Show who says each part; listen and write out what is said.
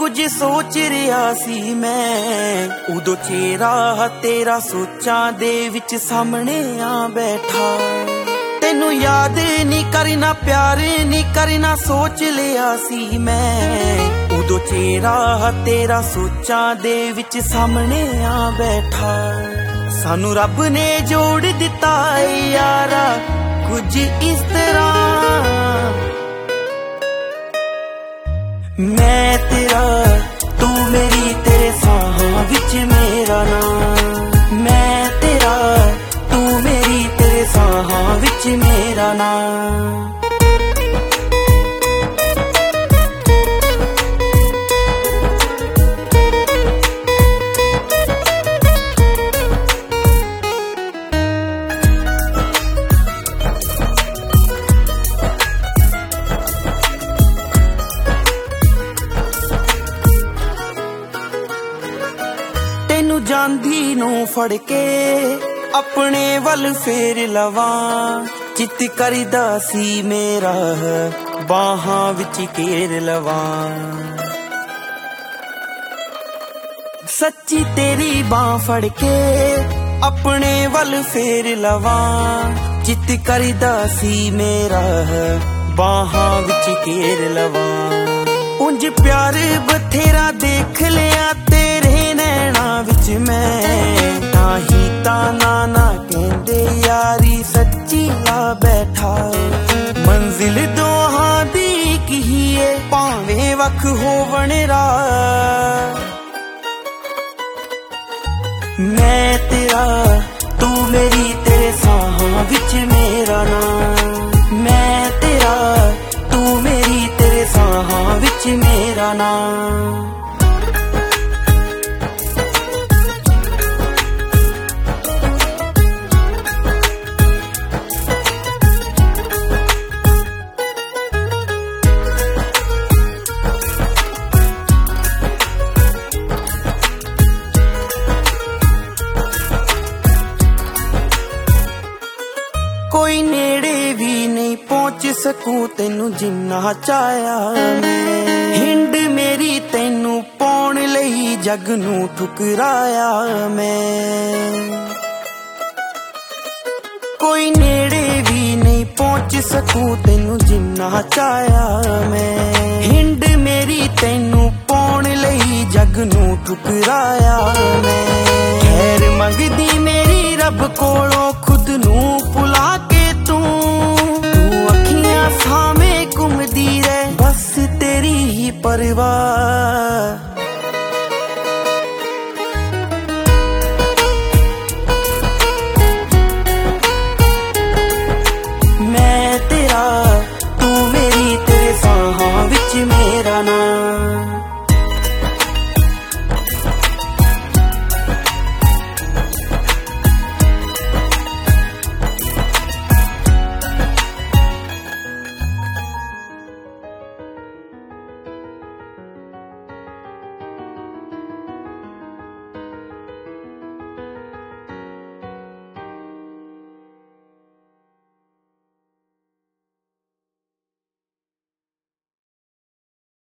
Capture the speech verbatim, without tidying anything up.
Speaker 1: कुछ सोच रहा सी मैं, उदो चेहरा तेरा सोचां दे विच सामने आ बैठा। तेनू याद नहीं करना, प्यार नहीं करना, सोच लिया सी मैं, उदो चेहरा तेरा सोचां दे विच सामने आ बैठा। सानू रब ने जोड़ दिता यारा कुछ इस तरह, मैं तेरा तू मेरी, तेरे साहां विच मेरा नाम। मैं तेरा तू मेरी, तेरे साहां विच मेरा नाम। तेनू जांदी नू फड़ के अपने वल फेर लवां, चित करदा सी मेरा बाहां विच घेर लवां। सच्ची तेरी बांह फड़ के अपने वल फेर लवां, चित करदा सी मेरा बाहां विच घेर लवां। उंज प्यार बथेरा देख लिया तेरे नैना विच मैं, ताही ताना ना कहंदे यारी सच्ची ला बैठा। मंजिल दोहां दी की है भावें वख होवण राह, मैं तेरा तू मेरी, तेरे साहां विच मेरा नाम। मैं तेरा तू मेरी, तेरे साहां विच मेरा नाम। कोई नेड़े भी नहीं पहुंच सकूं तेनू जिन्ना चाया मैं, हिंड मेरी तेनू पाउण लई जग नू ठुकराया मैं। कोई नेड़े भी नहीं पहुंच सकूं तेनू जिन्ना चाया मैं, हिंड मेरी तेनू पाउण लई जग नू ठुकराया मैं। खैर मंगदी मेरी रब कोलों खुद नू भुला के, तू तू अखियां सामे घुमदी रह बस तेरी ही परवाह।